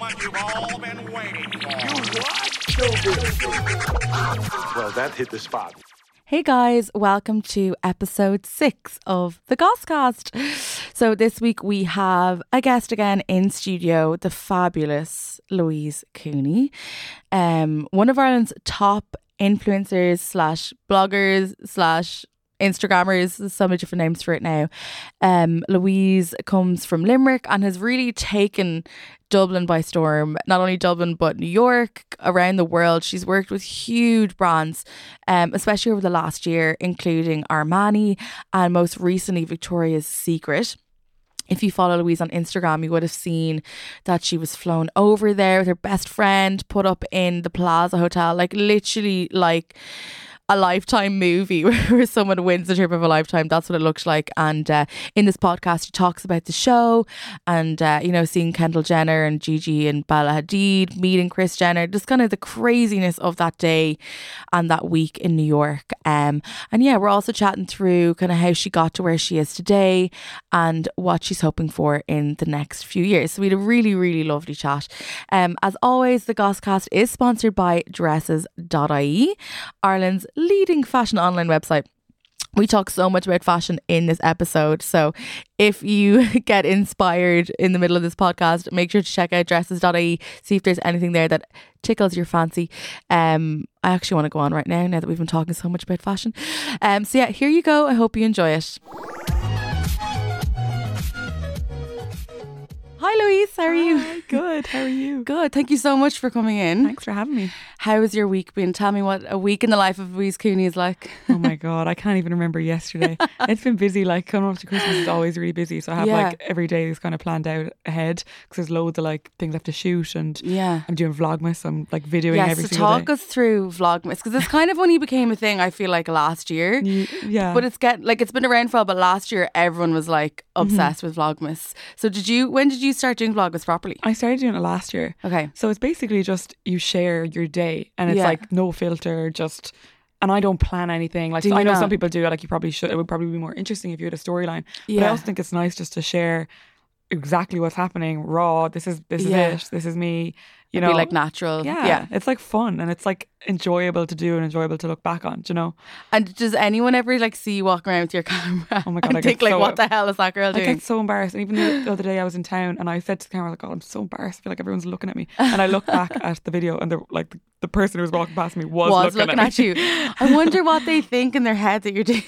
moment you've all been waiting for. You what? Well, that hit the spot. Hey guys, welcome to episode 6 of the Gosscast. So this week we have a guest again in studio, the fabulous Louise Cooney, one of Ireland's top influencers slash bloggers slash Instagrammers. There's so many different names for it now. Louise comes from Limerick and has really taken Dublin by storm. Not only Dublin but New York, around the world. She's worked with huge brands, especially over the last year, including Armani and most recently Victoria's Secret. If you follow Louise on Instagram, you would have seen that she was flown over there with her best friend, put up in the Plaza Hotel, like literally like a Lifetime movie where someone wins the trip of a lifetime. That's what it looks like. And in this podcast, she talks about the show and, seeing Kendall Jenner and Gigi and Bella Hadid, meeting Kris Jenner, just kind of the craziness of that day and that week in New York. And yeah, we're also chatting through kind of how she got to where she is today and what she's hoping for in the next few years. So we had a really, really lovely chat. As always, the Gosscast is sponsored by dresses.ie, Ireland's leading fashion online website. We talk so much about fashion in this episode, so if you get inspired in the middle of this podcast, make sure to check out dresses.ie, see if there's anything there that tickles your fancy. I actually want to go on right now that we've been talking so much about fashion. So yeah, here you go. I hope you enjoy it. Hi Louise, how are you? Hi, good, how are you? Good, thank you so much for coming in. Thanks for having me. How has your week been? Tell me what a week in the life of Louise Cooney is like. Oh my God, I can't even remember yesterday. It's been busy, like coming up to Christmas is always really busy. So I have like every day is kind of planned out ahead because there's loads of like things I have to shoot and I'm doing Vlogmas. I'm like videoing every single day. Talk us through Vlogmas because it's kind of only became a thing I feel like last year. Yeah. But it's been around for a while, but last year everyone was like obsessed with Vlogmas. So when did you start doing Vlogmas properly? I started doing it last year. Okay. So it's basically just you share your day and it's like no filter, just, and I don't plan anything. Like I know some people do, like you probably should. It would probably be more interesting if you had a storyline. But I also think it's nice just to share exactly what's happening raw. This is it. This is me. You know, be like natural. Yeah, it's like fun and it's like enjoyable to do and enjoyable to look back on. Do you know? And does anyone ever like see you walking around with your camera? Oh my God, I think like, what the hell is that girl doing? I get so embarrassed. And even the other day I was in town and I said to the camera, like, God, I'm so embarrassed. I feel like everyone's looking at me. And I looked back at the video and the person who was walking past me was looking at you. I wonder what they think in their head that you're doing.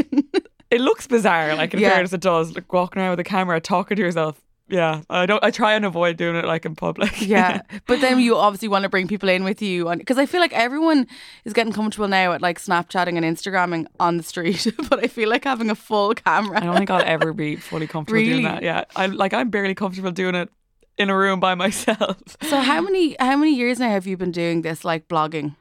It looks bizarre, like in fairness it does. Like walking around with a camera, talking to yourself. Yeah, I try and avoid doing it like in public. Yeah, but then you obviously want to bring people in with you because I feel like everyone is getting comfortable now at like Snapchatting and Instagramming on the street. But I feel like having a full camera. I don't think I'll ever be fully comfortable doing that. Yeah, I'm barely comfortable doing it in a room by myself. So how many years now have you been doing this like blogging?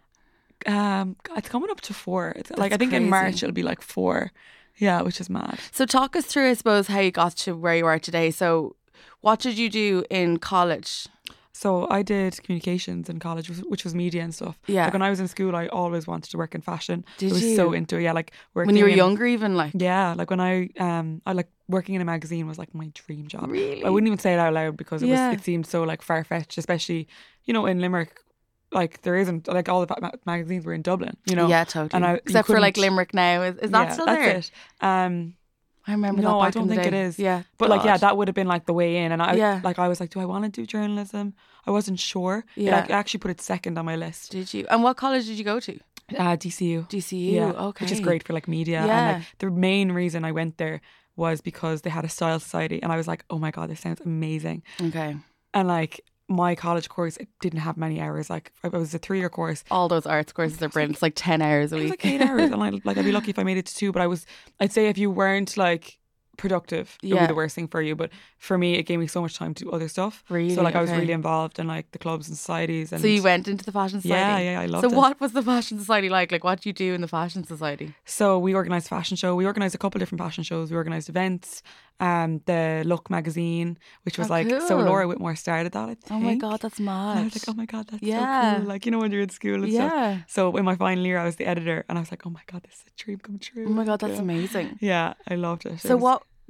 It's coming up to 4. It's like I think crazy. In March it'll be like 4. Yeah, which is mad. So talk us through, I suppose, how you got to where you are today. So what did you do in college? So I did communications in college, which was media and stuff. Yeah. Like when I was in school, I always wanted to work in fashion. Did I was you? so into it. Yeah, like working when you were younger, even like. Yeah, like when I like working in a magazine was like my dream job. Really? I wouldn't even say it out loud because it seemed so like far fetched, especially in Limerick. Like there isn't like all the magazines were in Dublin. Yeah, totally. Except for like Limerick now. Is that still there? That's it. I remember that No, back I don't in the think day. it is. Yeah. But like, that would have been like the way in. And I was like, do I want to do journalism? I wasn't sure. Yeah. I actually put it second on my list. Did you? And what college did you go to? DCU. DCU, Yeah, okay. which is great for like media. Yeah. And like the main reason I went there was because they had a style society. And I was like, oh my God, this sounds amazing. Okay. And like, my college course, it didn't have many hours. Like it was a 3-year course. All those arts courses are brilliant. It's like 10 hours a week. It was like 8 hours. And I'd be lucky if I made it to 2. But I'd say if you weren't like productive, it would be the worst thing for you. But for me, it gave me so much time to do other stuff. Really? So like I was Okay. really involved in like the clubs and societies. And So you went into the Fashion Society? Yeah, I loved it. So what was the Fashion Society like? Like what do you do in the Fashion Society? So we organised a fashion show. We organised a couple of different fashion shows. We organised events. The Look magazine, which was so cool. Laura Whitmore started that, I think. Oh my God, that's mad. And I was like, oh my God, that's Yeah. so cool. Like, when you're in school and Yeah. stuff. So in my final year, I was the editor and I was like, oh my God, this is a dream come true. Oh my God, that's Yeah. amazing. Yeah, I loved it. So what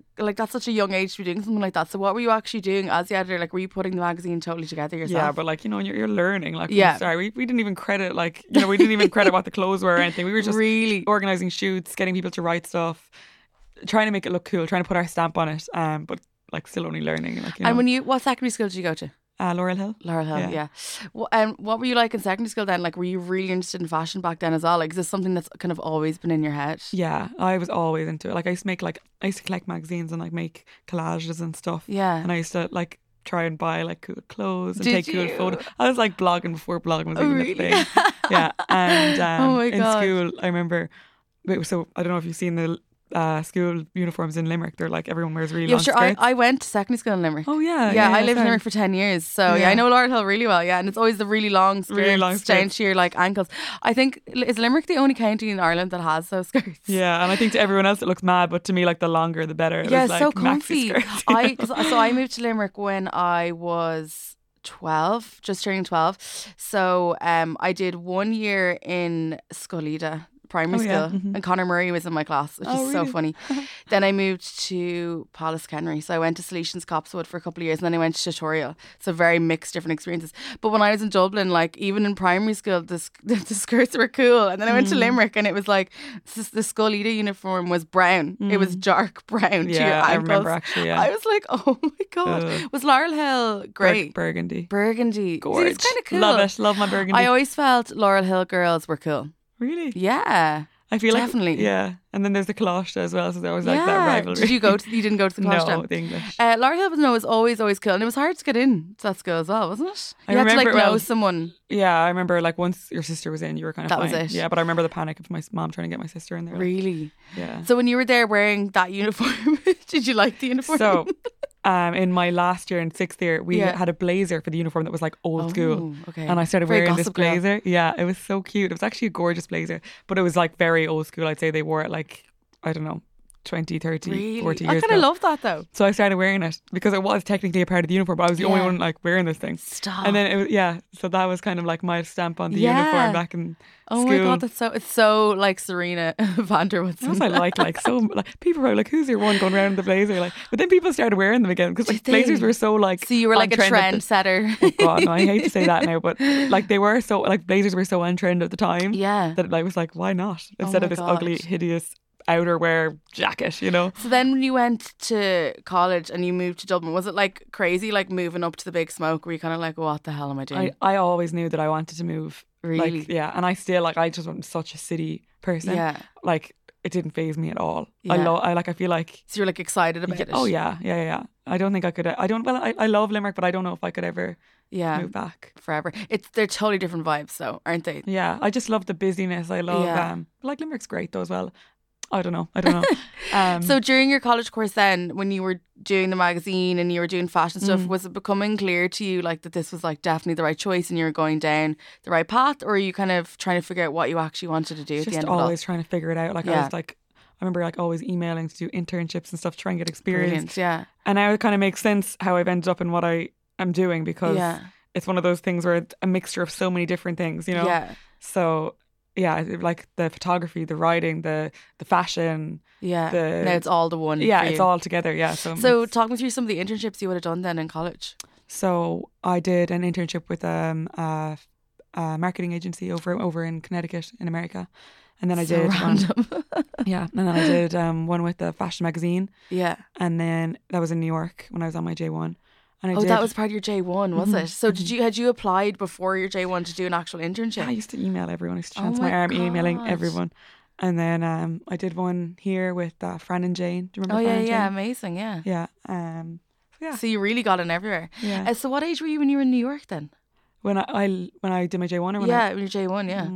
like that's such a young age to be doing something like that. So what were you actually doing as the editor? Like, were you putting the magazine totally together yourself? Yeah, but like, you know, you're learning. Like, yeah. We didn't even credit, like, you know, we didn't even credit what the clothes were or anything. We were just really organising shoots, getting people to write stuff, trying to make it look cool, trying to put our stamp on it. But like still only learning. Like, you know. And what secondary school did you go to? Laurel Hill. Laurel Hill, yeah. What were you like in secondary school then? Like, were you really interested in fashion back then as well? Like, is this something that's kind of always been in your head? Yeah, I was always into it. Like, I used to collect magazines and like make collages and stuff. Yeah. And I used to like try and buy like cool clothes and take cool photos. I was like blogging before blogging was even a thing. Yeah. And oh my in God. school, I remember. So I don't know if you've seen the school uniforms in Limerick. They're like everyone wears really long skirts. I went to secondary school in Limerick. Oh yeah. Yeah, I lived in Limerick for 10 years. So yeah, I know Laurel Hill really well. Yeah, and it's always the really long skirts down to your like ankles. I think, is Limerick the only county in Ireland that has those skirts? Yeah, and I think to everyone else it looks mad, but to me, like the longer the better. It was like so comfy. Skirts, so I moved to Limerick when I was 12, just turning 12. So I did 1 year in Scollida primary school, and Conor Murray was in my class, which is so funny. Then I moved to Paulus Kenry, so I went to Solutions Copsewood for a couple of years, and then I went to Tutorial. So very mixed different experiences. But when I was in Dublin, like even in primary school, the skirts were cool, and then I went to Limerick, and it was like the Scollida uniform was brown. It was dark brown to your ankles. I remember actually. Yeah. I was like, oh my God. Was Laurel Hill great? Burgundy. Gorgeous. It's kind of cool. Love it. Love my burgundy. I always felt Laurel Hill girls were cool. Really? Yeah. I feel definitely. Like, yeah. And then there's the Colosh as well, so there was like that rivalry. Did you you didn't go to the Colosh? No, the English. Laurel Hill was always cool, and it was hard to get in to that school as well, wasn't it? You had to like know someone. Yeah, I remember like once your sister was in, you were kind of fine. That was it. Yeah, but I remember the panic of my mom trying to get my sister in there. Really? Yeah. So when you were there wearing that uniform, did you like the uniform? So in my last year in 6th year, we had a blazer for the uniform that was like old school. Okay. And I started wearing this blazer. Girl. Yeah, it was so cute. It was actually a gorgeous blazer, but it was like very old school. I'd say they wore it like, I don't know, 20, 30, really? 40 years ago. I kind of love that though. So I started wearing it because it was technically a part of the uniform, but I was the only one like wearing this thing. Stop. And then so that was kind of like my stamp on the uniform back in school. Oh my God, it's so like Serena van der Woodsen. That's what I like so like people were like, who's your one going around the blazer? Like, but then people started wearing them again because like blazers were so like. So you were like a trendsetter. Oh God, no, I hate to say that now, but like they were so like blazers were so on trend at the time. Yeah. That I was like, why not instead of this ugly, hideous outerwear jacket, you know. So then when you went to college and you moved to Dublin, was it like crazy, like moving up to the big smoke? Were you kind of like, what the hell am I doing? I always knew that I wanted to move. Really? Like, yeah, and I still like I just wasn't such a city person. Yeah. Like it didn't faze me at all. Yeah. I feel like. So you're like excited about it. Oh yeah. I don't think I could. I love Limerick, but I don't know if I could ever. Move back forever. They're totally different vibes though, aren't they? Yeah, I just love the busyness. I love like Limerick's great though as well. I don't know. So during your college course then, when you were doing the magazine and you were doing fashion stuff, was it becoming clear to you like that this was like definitely the right choice and you were going down the right path, or are you kind of trying to figure out what you actually wanted to do at the end of it all? Just always trying to figure it out. Like I was like, I remember like always emailing to do internships and stuff, try and get experience. Brilliant, yeah. And now it kind of makes sense how I've ended up in what I am doing because it's one of those things where it's a mixture of so many different things, you know? Yeah. So yeah, like the photography, the writing, the fashion. Yeah. Now it's all the one. Yeah, it's all together. Yeah. So talk me through some of the internships you would have done then in college. So I did an internship with a marketing agency over in Connecticut in America. And then I did random. And then I did one with the fashion magazine. Yeah. And then that was in New York when I was on my J1. And that was part of your J1, was it? So had you applied before your J1 to do an actual internship? Yeah, I used to email everyone. I used to chance my arm emailing everyone. And then I did one here with Fran and Jane. Do you remember Fran and Jane? Yeah, amazing, yeah. Yeah. So you really got in everywhere. Yeah. So what age were you when you were in New York then? When I did my J1 or when when you're J1, yeah.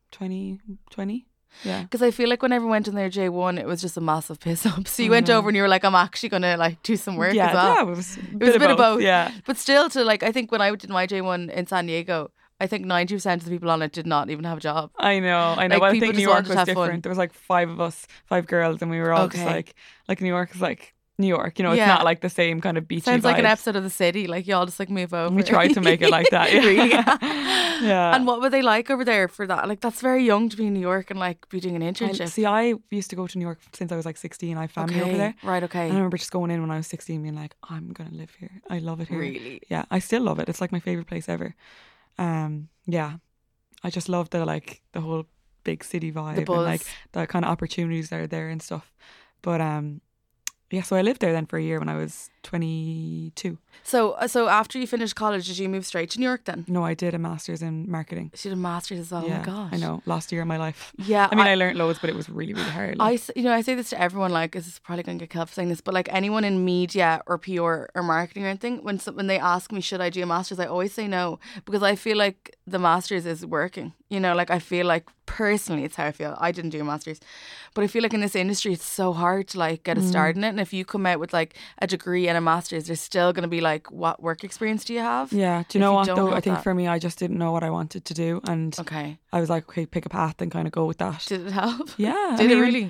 20. Yeah. Because I feel like when everyone went in their J1, it was just a massive piss up. So you went over and you were like, I'm actually going to like do some work as well. Yeah, it was a bit of both. Yeah. But still to like, I think when I did my J1 in San Diego, I think 90% of the people on it did not even have a job. I know. Like, but I think New York was different. There was like 5 of us, 5 girls, and we were all just like New York is like New York. You know, it's not like the same kind of beachy Sounds like an vibes. episode of The City. Like, y'all just like move over. We tried to make it like that. Yeah. Really? Yeah. And what were they like over there for that? Like, that's very young to be in New York and like be doing an internship. See, I used to go to New York since I was like 16. I have family over there. Right, okay. And I remember just going in when I was 16 being like, I'm going to live here. I love it here. Really? Yeah, I still love it. It's like my favourite place ever. Yeah. I just love the whole big city vibe and like the kind of opportunities that are there and stuff. But yeah, so I lived there then for a year when I was 22. So after you finished college, did you move straight to New York then? No, I did a master's in marketing. She did a master's as well. Yeah, oh my gosh. I know. Last year of my life. Yeah. I mean, I learned loads, but it was really, really hard. Like. I say this to everyone, like, this is probably going to get killed for saying this, but like anyone in media or PR or marketing or anything, when they ask me, should I do a master's, I always say no, because I feel like the master's is working. You know, like I feel like personally, it's how I feel. I didn't do a master's, but I feel like in this industry, it's so hard to like get a start in it. And if you come out with like a degree and a master's, there's still going to be like, what work experience do you have? Yeah. Do you know what though? I think for me, I just didn't know what I wanted to do. And I was like, okay, pick a path and kind of go with that. Did it help? Yeah. Did it really?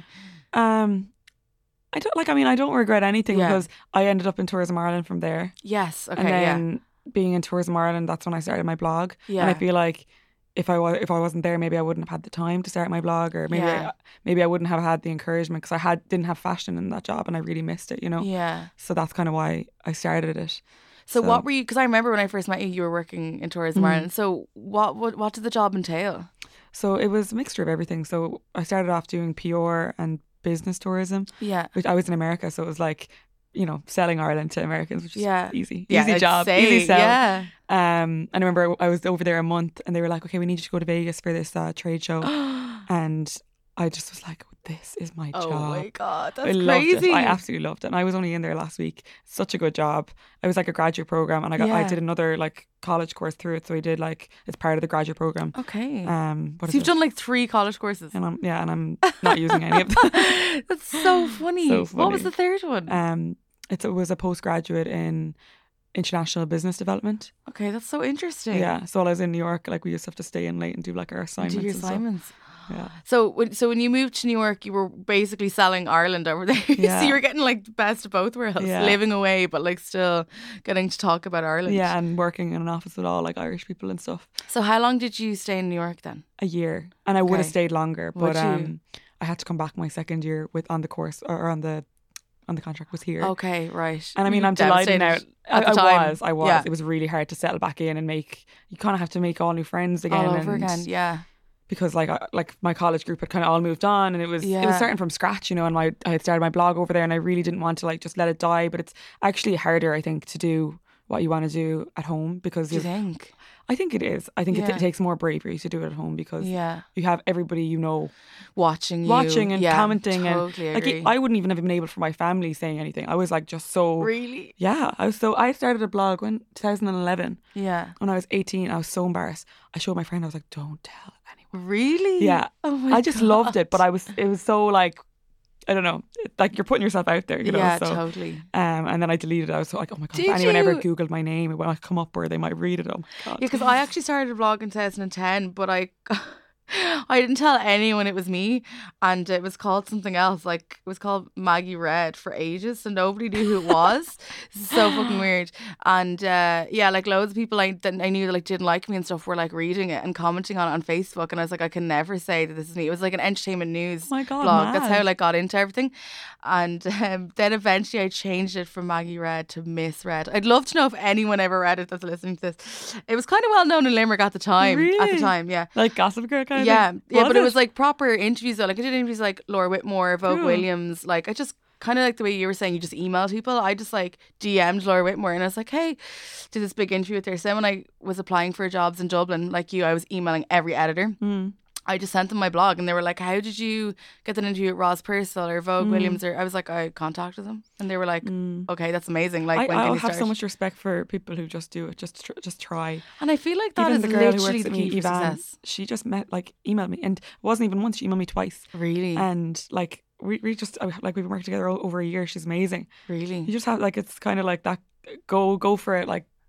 I don't regret anything because I ended up in Tourism Ireland from there. Yes. Okay. And then being in Tourism Ireland, that's when I started my blog. Yeah. And I feel like if I wasn't there, maybe I wouldn't have had the time to start my blog, or maybe I wouldn't have had the encouragement because I didn't have fashion in that job and I really missed it, you know. Yeah. So that's kind of why I started it. So what were you? Because I remember when I first met you, you were working in Tourism Ireland. So what did the job entail? So it was a mixture of everything. So I started off doing PR and business tourism. Yeah. Which I was in America, so it was like, you know, selling Ireland to Americans, which is easy job, say, easy sell. Yeah. And I remember I was over there a month and they were like, okay, we need you to go to Vegas for this trade show. And I just was like, this is my job. Oh my God, that's crazy. Loved it. I absolutely loved it. And I was only in there last week. Such a good job. I was like a graduate program and I did another like college course through it. So I did like, it's part of the graduate program. Okay. So you've done like 3 college courses. And I'm not using any of them. That's so funny. What was the third one? It was a postgraduate in international business development. Okay, that's so interesting. Yeah. So while I was in New York, like we used to have to stay in late and do like our assignments. Do your assignments. Yeah. So when you moved to New York, you were basically selling Ireland over there. Yeah. So you were getting like the best of both worlds, living away, but like still getting to talk about Ireland. Yeah, and working in an office with all like Irish people and stuff. So how long did you stay in New York then? A year, and I would have stayed longer, but I had to come back my second year on the course or on the contract was here. Okay, right. And I mean, I'm delighted now. I was. Yeah. It was really hard to settle back in and you kind of have to make all new friends again. All over again, yeah. Because like my college group had kind of all moved on and it was starting from scratch, you know, and I had started my blog over there and I really didn't want to like just let it die, but it's actually harder, I think, to do what you want to do at home because do you think? I think it is. I think it takes more bravery to do it at home because you have everybody you know watching and commenting totally and agree. like I wouldn't even have been able for my family saying anything. I was like just so really I started a blog when 2011 when I was 18. I was so embarrassed. I showed my friend. I was like, don't tell anyone. Really? Yeah. Oh my I just loved it, but it was so like, I don't know, like you're putting yourself out there, you know. Yeah, so, totally. And then I deleted it. I was so like, oh my God, Did if anyone you? ever Googled my name, it might come up or they might read it. Oh my God. Yeah, because I actually started a blog in 2010, but I didn't tell anyone it was me, and it was called something else. Like it was called Maggie Red for ages, so nobody knew who it was. This is so fucking weird. And like loads of people I knew that like didn't like me and stuff were like reading it and commenting on it on Facebook, and I was like, I can never say that this is me. It was like an entertainment news blog. Mad. That's how I like got into everything. And then eventually I changed it from Maggie Red to Miss Red. I'd love to know if anyone ever read it that's listening to this. It was kind of well known in Limerick at the time. Really? At the time, yeah. Like Gossip Girl kind of thing? Was But it was like proper interviews though. Like I did interviews like Laura Whitmore, Vogue Williams. Like I just kind of like the way you were saying, you just emailed people. I just like DM'd Laura Whitmore and I was like, hey, did this big interview with her. So when I was applying for jobs in Dublin, like you, I was emailing every editor. I just sent them my blog and they were like, how did you get that interview with Ross Purcell or Vogue Williams? Or I was like, I contacted them and they were like, okay, that's amazing. Like, when can you start? have so much respect for people who just do it, just try. And I feel like that even is the girl literally who works the at key me, for Yvonne, success. she just emailed me, and it wasn't even once. She emailed me twice. Really? And like we just like we've been working together over a year. She's amazing. Really? You just have like it's kind of like that. Go for it. Like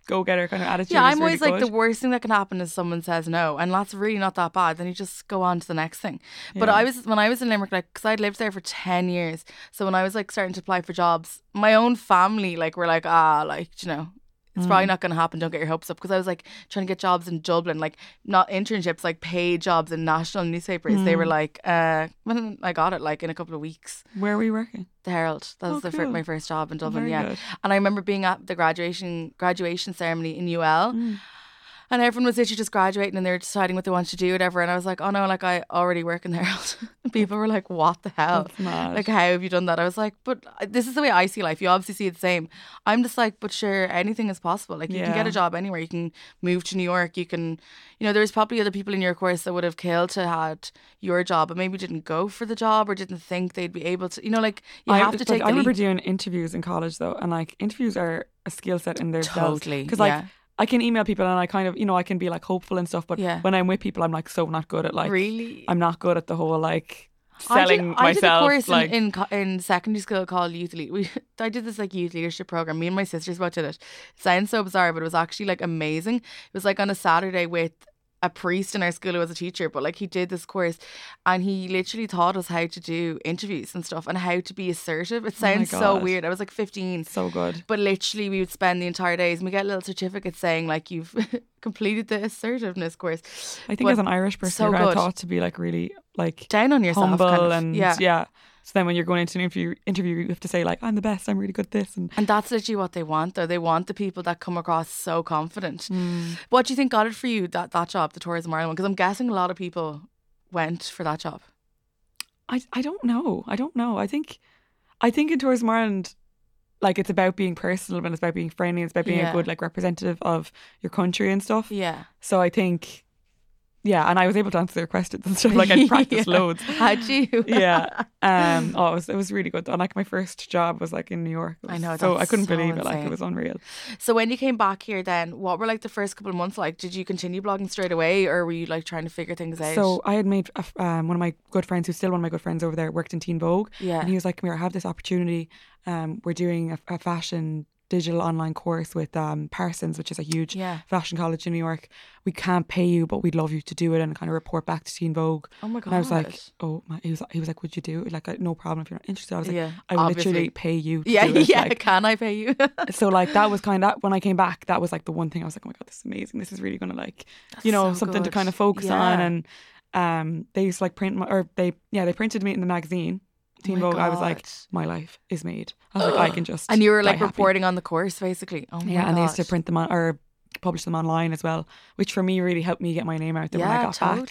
go-getter kind of attitude. Yeah, I'm really always like, good. the worst thing that can happen is someone says no, and that's really not that bad. Then you just go on to the next thing. But when I was in Limerick, like, because I'd lived there for 10 years, so when I was like starting to apply for jobs, my own family like were like, like, you know, it's probably not going to happen, don't get your hopes up, because I was like trying to get jobs in Dublin, like not internships, like paid jobs in national newspapers. They were like, when I got it, like in a couple of weeks. Where were you working? The Herald. That was cool. my first job in Dublin. Very good. And I remember being at the graduation ceremony in UL. And everyone was literally just graduating and they were deciding what they wanted to do, whatever. And I was like, oh no, like I already work in the Herald. People were like, what the hell? That's mad. Like, how have you done that? I was like, but this is the way I see life. You obviously see it the same. I'm just like, but sure, anything is possible. Like, you can get a job anywhere. You can move to New York. You can, you know, there's probably other people in your course that would have killed to had your job, but maybe didn't go for the job or didn't think they'd be able to, you know, like, you have to take the I remember leap. doing interviews in college though, and like interviews are a skill set in themselves. Totally. Because like, I can email people and I kind of, you know, I can be like hopeful and stuff, but when I'm with people, I'm like so not good at like, really, I'm not good at the whole like selling myself. I did a course like, in secondary school called Youth Lead. I did this like youth leadership program. Me and my sisters both did it. It sounds so bizarre, but it was actually like amazing. It was like on a Saturday with a priest in our school who was a teacher, but like he did this course and he literally taught us how to do interviews and stuff and how to be assertive. It sounds so weird. I was like 15. So good. But literally we would spend the entire days and we get little certificates saying like you've completed the assertiveness course. I think as an Irish person, you're kind of taught to be like really like down on yourself, humble kind of. and yeah. So then when you're going into an interview, you have to say like, I'm the best, I'm really good at this. And that's literally what they want though. They want the people that come across so confident. What do you think got it for you, that job, the Tourism Ireland one? Because I'm guessing a lot of people went for that job. I don't know. I think in Tourism Ireland, like it's about being personal and it's about being friendly. It's about being a good like representative of your country and stuff. Yeah. So I think... Yeah, and I was able to answer their questions and stuff. Like I practiced loads. Had you? Yeah. It was really good. And like my first job was like in New York. I know. So I couldn't believe insane. it. Like it was unreal. So when you came back here, then what were like the first couple of months like? Did you continue blogging straight away, or were you like trying to figure things out? So I had made one of my good friends, who's still one of my good friends over there, worked in Teen Vogue. Yeah. And he was like, "Come here, I have this opportunity. We're doing a fashion digital online course with Parsons, which is a huge fashion college in New York. We can't pay you, but we'd love you to do it and kind of report back to Teen Vogue." Oh my god! And I was like, "Oh my!" He was like, "Would you do it?" Like, "No problem if you're not interested." I was like, "I will literally pay you." To do it. Like, can I pay you? So like that was kind of when I came back. That was like the one thing I was like, "Oh my god, this is amazing! This is really gonna like, you know, so something good. to kind of focus on." And they used to like print they printed me in the magazine. Teen Vogue. I was like, my life is made. I was like, I can just. And you were like die reporting on the course, basically. Oh my god! And they used to print them on or publish them online as well, which for me really helped me get my name out there when I got back.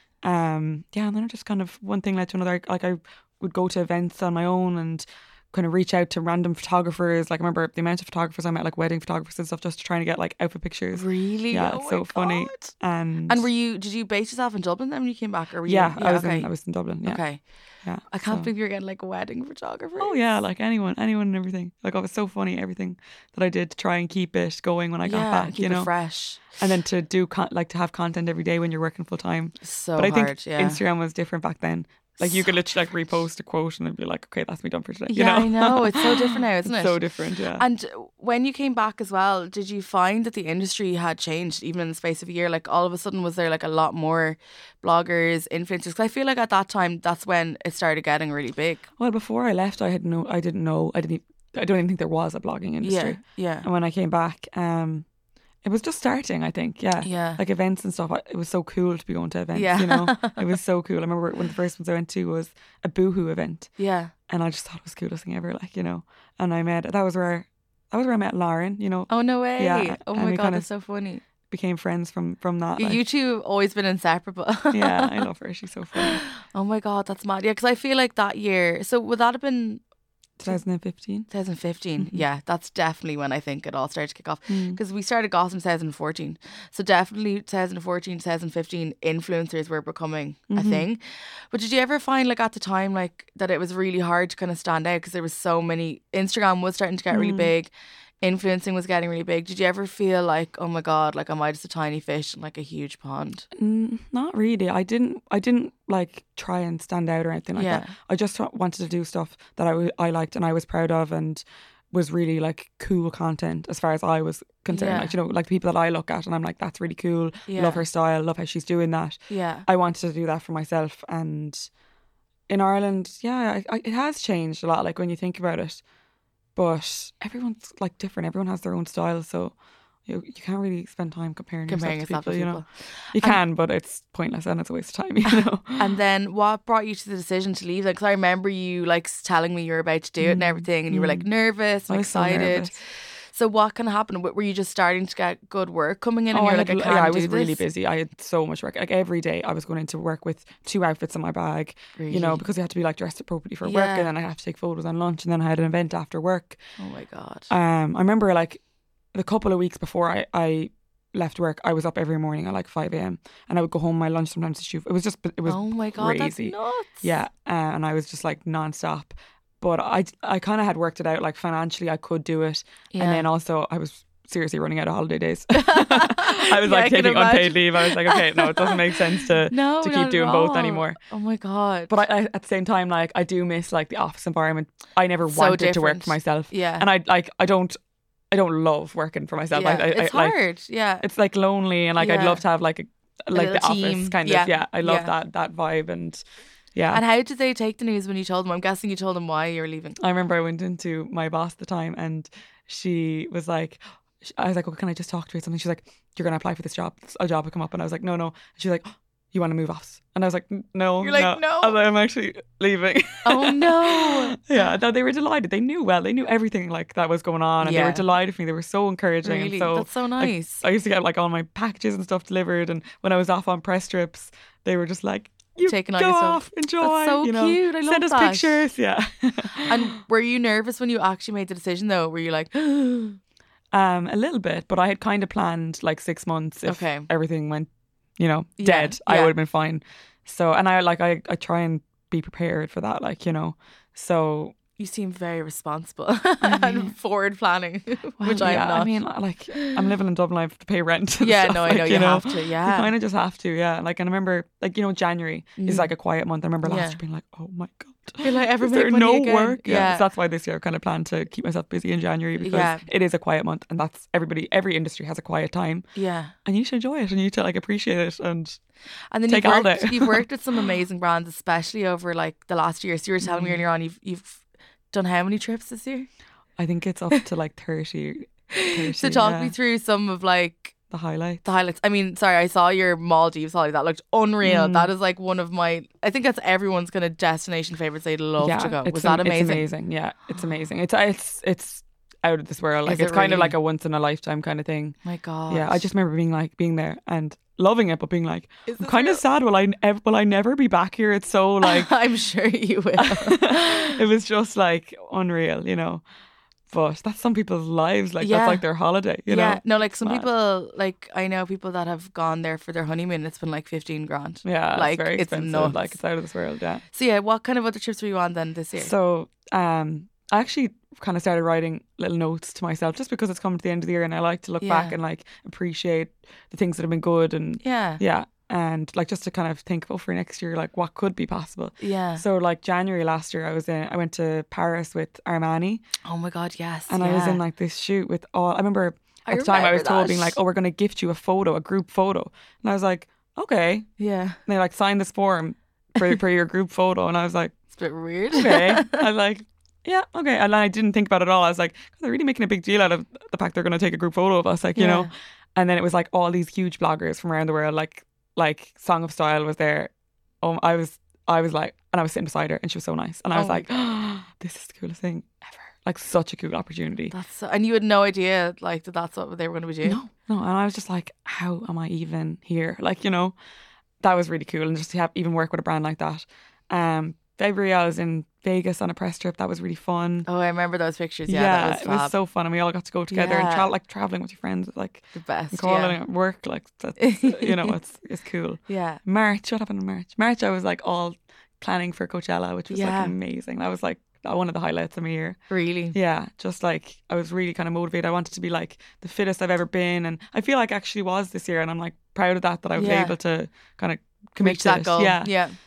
And then it just kind of one thing led to another. Like I would go to events on my own and kind of reach out to random photographers. Like I remember the amount of photographers I met, like wedding photographers and stuff, just trying to get like outfit pictures. Really? Yeah, it's so funny. And did you base yourself in Dublin then when you came back? Or were you, I was in Dublin. Yeah. Okay. Yeah. I can't believe you're getting like wedding photographers. Oh yeah, like anyone and everything. Like it was so funny, everything that I did to try and keep it going when I got back. Keep it fresh. And then to do to have content every day when you're working full time. So but I think Instagram was different back then. Like you could literally like repost a quote and it'd be like, okay, that's me done for today. Yeah, you know? I know. It's so different now, isn't it? So different, yeah. And when you came back as well, did you find that the industry had changed even in the space of a year? Like all of a sudden, was there like a lot more bloggers, influencers? Because I feel like at that time, that's when it started getting really big. Well, before I left, I don't even think there was a blogging industry. Yeah. And when I came back, it was just starting, I think. Yeah. Like events and stuff. It was so cool to be going to events, you know. It was so cool. I remember one of the first ones I went to was a Boohoo event. Yeah. And I just thought it was the coolest thing ever, like, you know. And that was where I met Lauren, you know. Oh, no way. Yeah. Oh my God, that's so funny. Became friends from that. You two have always been inseparable. Yeah, I love her. She's so funny. Oh my God, that's mad. Yeah, because I feel like that year, so would that have been 2015? 2015, yeah, that's definitely when I think it all started to kick off, because we started Gotham 2014, so definitely 2014, 2015 influencers were becoming a thing. But did you ever find like at the time like that it was really hard to kind of stand out because there was so many, Instagram was starting to get really big, influencing was getting really big. Did you ever feel like, oh my God, like am I just a tiny fish in like a huge pond? Not really. I didn't like try and stand out or anything like that. I just wanted to do stuff that I liked and I was proud of, and was really like cool content as far as I was concerned. Like, you know, like the people that I look at and I'm like, that's really cool. Love her style, love how she's doing that. Yeah. I wanted to do that for myself. And in Ireland, it has changed a lot, like when you think about it. But everyone's like different. Everyone has their own style. So you can't really spend time comparing yourself to people, you know. You can, but it's pointless and it's a waste of time, you know. And then what brought you to the decision to leave? Because I remember you like telling me you were about to do it and everything, and you were like nervous and excited. So what kind of happened? Were you just starting to get good work coming in and you're like, I was really busy. I had so much work. Like every day I was going into work with 2 outfits in my bag, you know, because you had to be like dressed appropriately for work, and then I had to take photos on lunch, and then I had an event after work. Oh my God. I remember like the couple of weeks before I left work, I was up every morning at like 5 a.m. and I would go home my lunch sometimes to shoot. It was oh my God, crazy. That's nuts. Yeah, and I was just like non-stop. But I kind of had worked it out, like financially I could do it. And then also I was seriously running out of holiday days. I was like taking unpaid leave. I was like, okay, no, it doesn't make sense to keep doing both anymore. Oh my God. But I at the same time, like I do miss like the office environment. I never wanted to work for myself. Yeah. And I don't love working for myself. Yeah. It's hard. Yeah. It's like lonely, and like I'd love to have like the team. office kind of. Yeah. I love that vibe. And yeah. And how did they take the news when you told them? I'm guessing you told them why you were leaving. I remember I went into my boss at the time, and she was like, I was like, okay, can I just talk to you or something? She's like, you're going to apply for this job. A job will come up. And I was like, no. And she's like, oh, you want to move office? And I was like, no. You're like, no. I was like, I'm actually leaving. Oh no. Yeah, no, they were delighted. They knew everything like that was going on, and they were delighted for me. They were so encouraging. Really? And so that's so nice. I used to get like all my packages and stuff delivered, and when I was off on press trips, they were just like, you taking go on off, enjoy. That's so cute. I love send us that. pictures. Yeah. And were you nervous when you actually made the decision though? Were you like a little bit, but I had kind of planned like 6 months if everything went, you know, dead. I would have been fine. So, and I try and be prepared for that, like, you know. So you seem very responsible and forward planning, which I am not. I mean, like, I'm living in Dublin, I have to pay rent. Yeah, stuff, no, like, I know you have to. Yeah, you kind of just have to. Yeah, like, and I remember, like, you know, January is like a quiet month. I remember last year being like, oh my God, will I ever is make there money no again? work? Yeah, so that's why this year I kind of planned to keep myself busy in January, because it is a quiet month, and that's every industry has a quiet time. Yeah, and you should enjoy it, and you need to like appreciate it and then take you've worked with some amazing brands, especially over like the last year. So you were telling me earlier on you've done how many trips this year? I think it's up to like 30. So talk me through some of like the highlights. I mean, sorry, I saw your Maldives holiday. That looked unreal. That is like one of my, I think that's everyone's kind of destination favorites they'd love to go. Was that amazing? It's amazing. Yeah, it's amazing. It's out of this world. Like, it's kind of like a once in a lifetime kind of thing. My God. Yeah, I just remember being there and loving it, but being like, I'm kind of sad. Will I never be back here? It's so like I'm sure you will. It was just like unreal, you know. But that's some people's lives. Like, that's like their holiday, you know. No, like some people, like I know people that have gone there for their honeymoon. It's been like 15 grand. Yeah, like it's very expensive. Nuts. Like, it's out of this world. Yeah. So yeah, what kind of other trips were you on then this year? So I actually kind of started writing little notes to myself, just because it's coming to the end of the year, and I like to look back and like appreciate the things that have been good, and and like just to kind of think, for next year, like what could be possible. Yeah. So like January last year, I went to Paris with Armani. Oh my God, yes. And I was in like this shoot with I remember at the time I was told, being like, oh, we're going to gift you a group photo, and I was like, okay. Yeah. And they like signed this form for your group photo, and I was like, it's a bit weird. Okay. I was like, yeah, okay. And I didn't think about it at all. I was like, they're really making a big deal out of the fact they're going to take a group photo of us, like, you know. And then it was like all these huge bloggers from around the world, like Song of Style was there. I was like, and I was sitting beside her, and she was so nice, and I was like, oh, this is the coolest thing ever. Like, such a cool opportunity. And you had no idea like that's what they were going to be doing. No. And I was just like, how am I even here? Like, you know, that was really cool, and just to even work with a brand like that. February I was in Vegas on a press trip. That was really fun. Oh, I remember those pictures. Yeah, that was fab. It was so fun, and we all got to go together and traveling with your friends, like the best. And calling it work, like that's, you know, it's cool. Yeah. March, what happened in March? March, I was like all planning for Coachella, which was like amazing. That was like one of the highlights of my year. Really? Yeah, just like I was really kind of motivated. I wanted to be like the fittest I've ever been, and I feel like I actually was this year, and I'm like proud of that I was able to kind of commit reach to that goal. Yeah.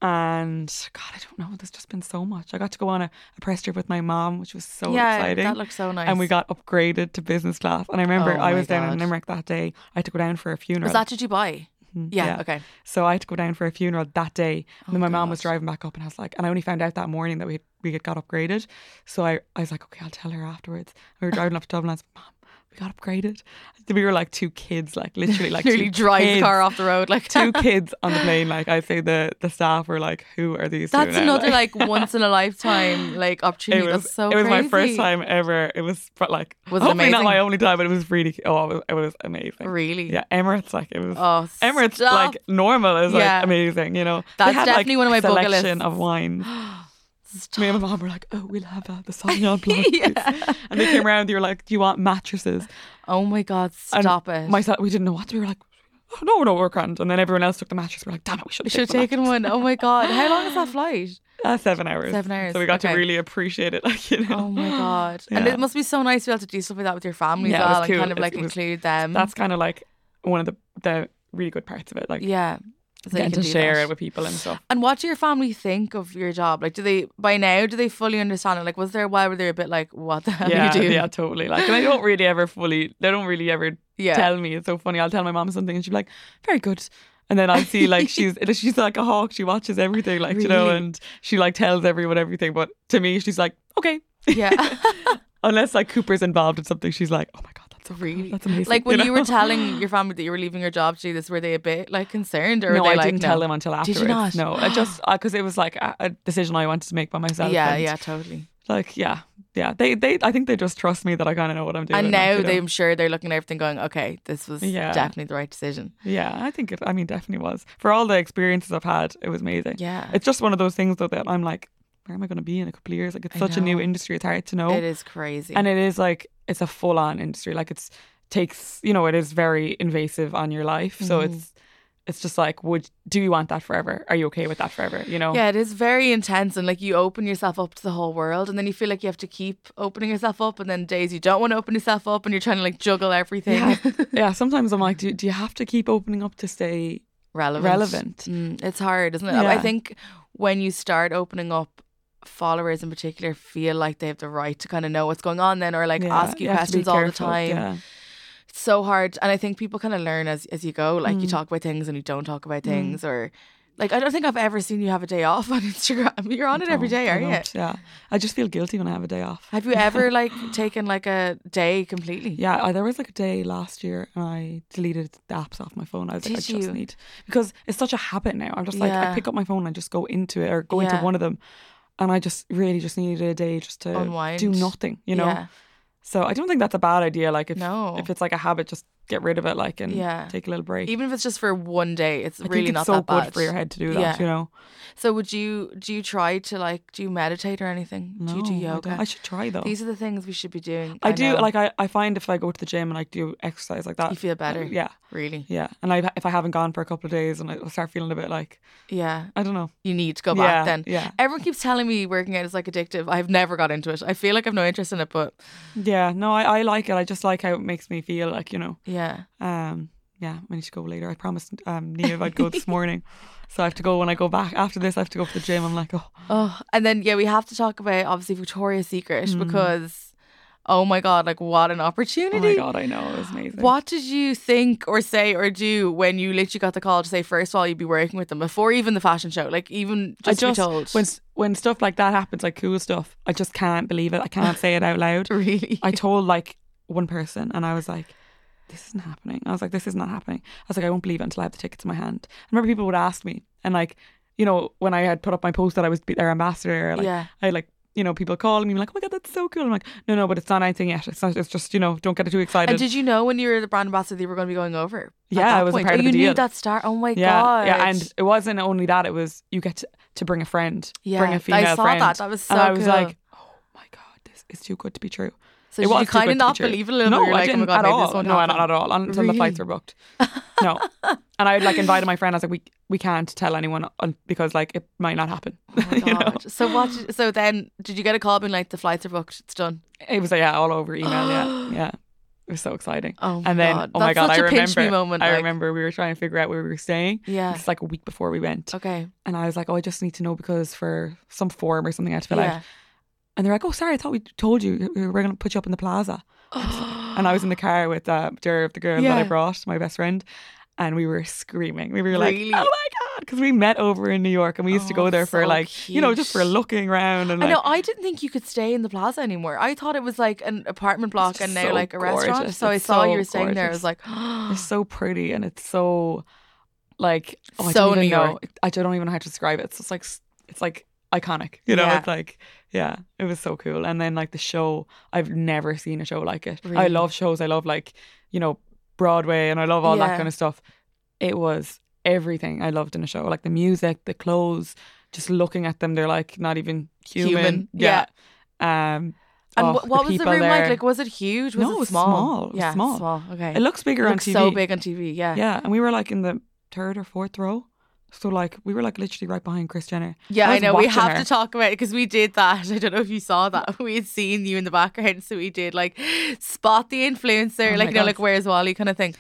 And God, I don't know, there's just been so much. I got to go on a press trip with my mom, which was so exciting. That looked so nice. And we got upgraded to business class. And I remember I was down in Limerick that day. I had to go down for a funeral. Was that to Dubai? Yeah, okay. So I had to go down for a funeral that day. And then my mom was driving back up, and I was like, and I only found out that morning that we had got upgraded. So I was like, okay, I'll tell her afterwards. We were driving up to Dublin, and I was like, Mom, we got upgraded. We were like 2 kids, like literally like literally drive the car off the road, like 2 kids on the plane. Like I'd say the staff were like, who are these? That's another like once in a lifetime like opportunity. That's so crazy. It was my first time ever. It was like was it hopefully amazing? Not my only time, but it was really it was amazing. Really? Yeah, Emirates like it was. Oh, Emirates like normal is like amazing. You know, that's they had, definitely one of my bucket lists. Selection of wines. Me and my mom were like, oh, we'll have the Sauvignon Blanc. And they came around, they were like, do you want mattresses? Oh my God, stop it. We didn't know what to do. We were like, oh, no, we're grand. And then everyone else took the mattress. We're like, damn it, we should have taken one. Oh my God. How long is that flight? 7 hours. 7 hours. So we got to really appreciate it, like, you know. Oh my God. Yeah. And it must be so nice to be able to do stuff like that with your family as well, and kind of like include them. That's kind of like one of the really good parts of it. Like, yeah. So getting to share it with people and stuff. And what do your family think of your job? Like, do they fully understand it? Like, was there a while where they were a bit like, what the hell are you doing? Yeah, totally. Like, and they don't really ever tell me. It's so funny. I'll tell my mom something and she'll be like, very good. And then I see like she's like a hawk. She watches everything, like, really? You know, and she like tells everyone everything. But to me, she's like, okay. Yeah. Unless like Cooper's involved in something, she's like, oh my God. That's amazing. Like when you were telling your family that you were leaving your job to do this, were they a bit like concerned, or no? Were they I like, didn't tell them until afterwards. Did you not? No, I just because it was like a decision I wanted to make by myself. Yeah, totally. Like yeah. They I think they just trust me that I kind of know what I'm doing. And now I'm sure they're looking at everything going, okay, this was definitely the right decision. Yeah, I think definitely was. For all the experiences I've had, it was amazing. Yeah, it's just one of those things though that I'm like, where am I going to be in a couple of years? Like it's such a new industry. It's hard to know. It is crazy, and it is like it's a full on industry. Like it is very invasive on your life. So it's just like, do you want that forever? Are you okay with that forever? You know? Yeah, it is very intense, and like you open yourself up to the whole world, and then you feel like you have to keep opening yourself up, and then days you don't want to open yourself up, and you're trying to like juggle everything. Yeah. Sometimes I'm like, do you have to keep opening up to stay relevant? It's hard, isn't it? Yeah. I think when you start opening up, followers in particular feel like they have the right to kind of know what's going on then, or like ask you questions all the time. Yeah. It's so hard, and I think people kind of learn as you go. Like you talk about things and you don't talk about things, or like I don't think I've ever seen you have a day off on Instagram. You're on it every day, are you? Yeah, I just feel guilty when I have a day off. Have you ever like taken like a day completely? Yeah, there was like a day last year and I deleted the apps off my phone. I was like, I just need, because it's such a habit now. I'm just like, I pick up my phone and I just go into it or go into one of them, and I just really just needed a day just to unwind, do nothing, you know. Yeah. So I don't think that's a bad idea. Like if it's like a habit, just get rid of it, like, and take a little break. Even if it's just for one day, it's really not so that bad. Good for your head to do that, you know. So do you try to like, do you meditate or anything? No, do you do yoga? I should try though. These are the things we should be doing. I do. Like I find if I go to the gym and I do exercise like that, you feel better. Yeah. Really? Yeah. And if I haven't gone for a couple of days and I start feeling a bit like, I don't know. You need to go back then. Yeah. Everyone keeps telling me working out is like addictive. I've never got into it. I feel like I've no interest in it, but. Yeah. No, I like it. I just like how it makes me feel, like, you know. Yeah. Yeah, I need to go later. I promised Neve I'd go this morning. So I have to go when I go back. After this, I have to go to the gym. I'm like, and then, we have to talk about, obviously, Victoria's Secret because, oh my God, like what an opportunity. Oh my God, I know. It was amazing. What did you think or say or do when you literally got the call to say, first of all, you'd be working with them before even the fashion show? Like even just to be told. When stuff like that happens, like cool stuff, I just can't believe it. I can't say it out loud. Really? I told like one person and I was like, this isn't happening. I was like, this is not happening. I was like, I won't believe it until I have the tickets in my hand. I remember people would ask me, and like, you know, when I had put up my post that I was their ambassador, like, I had like, you know, people calling me like, oh my God, that's so cool. I'm like, no, but it's not anything yet. It's not. It's just, you know, don't get too excited. And did you know when you were the brand ambassador that you were going to be going over? Yeah, I was a part of the deal. You knew that start. Oh my God. Yeah, and it wasn't only that. It was you get to bring a friend, bring a female friend. I saw that. That was so cool. And I was like, oh my God, this is too good to be true. So did you kind of not believe it a little bit? No, I didn't at all. No, not at all. Until the flights were booked. No. And I like invited my friend. I was like, we can't tell anyone because like it might not happen. Oh my God. So then did you get a call being like, the flights are booked, it's done? It was all over email. Yeah. It It was so exciting. Oh my and then, God. oh my That's God, such a pinch me moment, I like- remember we were trying to figure out where we were staying. Yeah. It's like a week before we went. Okay. And I was like, oh, I just need to know because for some form or something I had to fill Yeah. out. And they're like, oh, sorry, I thought we told you we were going to put you up in the plaza. And I was in the car with Derv, the girl that I brought, my best friend. And we were screaming. We were like, Really? oh my God. Because we met over in New York and we used to go there for so like, you know, just for cute. looking around. And I like, know, I didn't think you could stay in the plaza anymore. I thought it was like an apartment block just and now so like a restaurant. gorgeous. So I It's saw so you were staying there. I was gorgeous. like, it's so pretty and it's so like, I So don't even New know. York. I don't even know how to describe it. It's just like, it's like iconic, you know, Yeah. it's like, yeah, it was so cool. And then like the show, I've never seen a show like it. I Really? love shows. I love like, you know, Broadway and I love all Yeah. that kind of stuff. It was everything I loved in a show, like the music, the clothes, just looking at them. They're like not even human. Yeah. And what was the people room there. like? Like, was it huge? Was No, it it was small? small. It was Yeah, small. Okay. It looks bigger on looks TV. so big on TV. Yeah. Yeah, and we were like in the third or fourth row. So like we were like literally right behind Kris Jenner. Yeah, I was know. We watching have her. to talk about it because we did that. I don't know if you saw that. We had seen you in the background, so we did like spot the influencer, Oh like my you know, God. like Where's Wally kind of thing.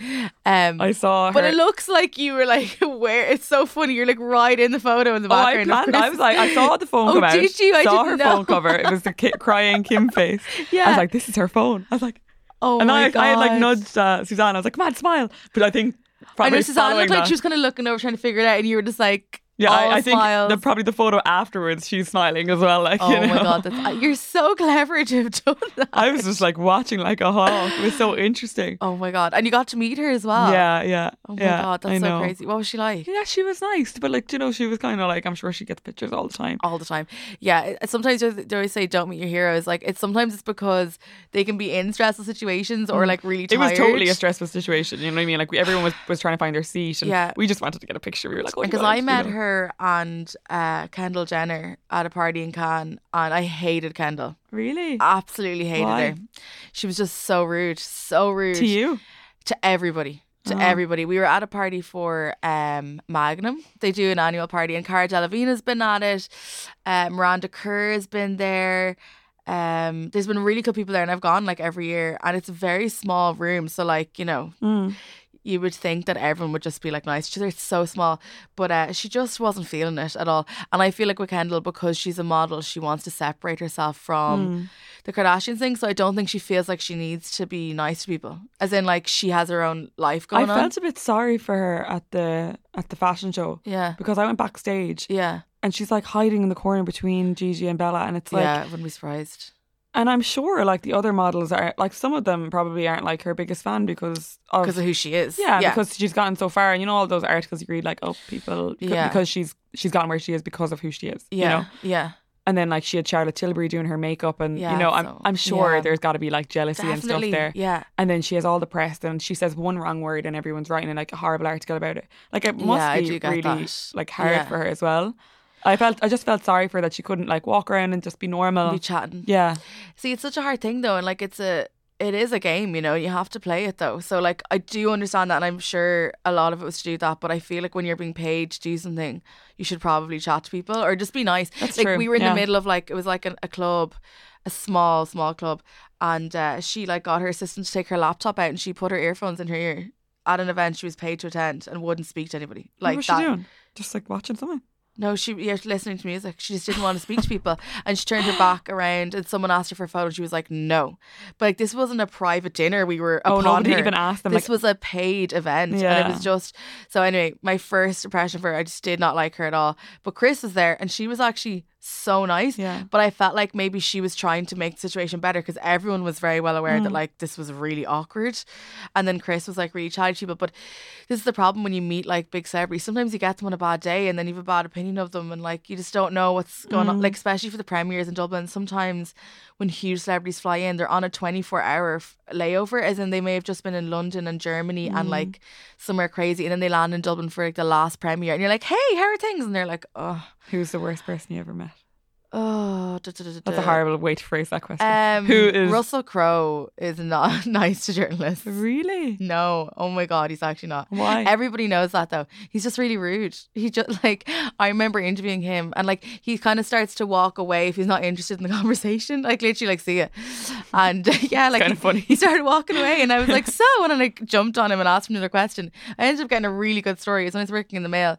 I saw her. But it looks like you were like where it's so funny. You're like right in the photo in the Oh, I background. of planned. I Kris. was like, I saw the phone Oh, come out. did you? I saw didn't her know. phone cover. It was the crying Kim face. Yeah. I was like, this is her phone. I was like, Oh and my I had like God. nudged Suzanne. I was like, come on, smile. But I think I probably know Suzanne following looked like that- she was kind of looking over trying to figure it out, and you were just like, Yeah, all I think smiles. probably the photo afterwards, she's smiling as well. Like, Oh you know? my God, you're so clever to have done that. I was just like watching like a hawk. It was so interesting. Oh my God, and you got to meet her as well. Yeah. Oh my yeah, God, I that's so know. crazy. What was she like? Yeah, she was nice, but like, you know, she was kind of like, I'm sure she gets pictures all the time. All the time. Yeah. Sometimes they always say don't meet your heroes. Like sometimes it's because they can be in stressful situations or like really It tired. was totally a stressful situation. You know what I mean? Like everyone was trying to find their seat, and Yeah. we just wanted to get a picture. We were like, oh, Because God, I you met know. her and Kendall Jenner at a party in Cannes, and I hated Kendall. Really? Absolutely hated Why? her. She was just so rude. So rude. To you? To everybody. To everybody. We were at a party for Magnum. They do an annual party, and Cara Delevingne's been at it. Miranda Kerr has been there. There's been really cool people there, and I've gone like every year, and it's a very small room, so like, you know, you would think that everyone would just be like nice to each other. It's so small, but she just wasn't feeling it at all. And I feel like with Kendall, because she's a model, she wants to separate herself from the Kardashians thing. So I don't think she feels like she needs to be nice to people, as in like she has her own life going I on. felt a bit sorry for her at the fashion show. Yeah. Because I went backstage Yeah, and she's like hiding in the corner between Gigi and Bella, and it's like, yeah, I wouldn't be surprised. and I'm sure like the other models are like, some of them probably aren't like her biggest fan because of Who she is. yeah, because she's gotten so far, and you know all those articles you read like, oh, people Yeah. because she's gotten where she is because of who she is. yeah, You know? yeah. And then like she had Charlotte Tilbury doing her makeup, and Yeah, you know, so, I'm sure yeah. there's got to be like jealousy and Definitely. stuff there. Yeah. And then she has all the press, and she says one wrong word, and everyone's writing like a horrible article about it. Like it must Yeah, I be do get really that. like hard Yeah. for her as well. I just felt sorry for her that she couldn't like walk around and just be normal. Be chatting. Yeah, See, it's such a hard thing though, and like it is a game, you know, you have to play it though. So like I do understand that, and I'm sure a lot of it was to do that, but I feel like when you're being paid to do something, you should probably chat to people or just be nice. That's like true, we were in yeah. the middle of like, it was like a club, a small club, and she like got her assistant to take her laptop out and she put her earphones in her ear at an event she was paid to attend and wouldn't speak to anybody. what Like was that. she doing? Just like watching something. No, she listening to music. She just didn't want to speak to people, and she turned her back around. And someone asked her for a photo, and she was like, "No." But like, this wasn't a private dinner. We were Oh, upon nobody her. even asked them, This like- was a paid event, and Yeah. it was just so. Anyway, my first impression of her, I just did not like her at all. But Kris was there, and she was actually so nice. Yeah. But I felt like maybe she was trying to make the situation better because everyone was very well aware that like this was really awkward, and then Kris was like really chatty to people. But this is the problem when you meet like big celebrities. Sometimes you get them on a bad day, and then you have a bad opinion of them, and like you just don't know what's going on. Like especially for the premieres in Dublin, sometimes when huge celebrities fly in, they're on a 24-hour layover, as in they may have just been in London and Germany and like somewhere crazy, and then they land in Dublin for like the last premiere, and you're like, "Hey, how are things?" And they're like, "Oh." Who's the worst person you ever met? That's a horrible way to phrase that question. Who is Russell Crowe? Is not nice to journalists. Really? No. Oh my God, he's actually not. Why? Everybody knows that though. He's just really rude. He just like, I remember interviewing him and like he kind of starts to walk away if he's not interested in the conversation. Like literally like see it. And yeah, like kind of funny. He started walking away and I was like, so, and I like jumped on him and asked him another question. I ended up getting a really good story. It was when I was working in the Mail.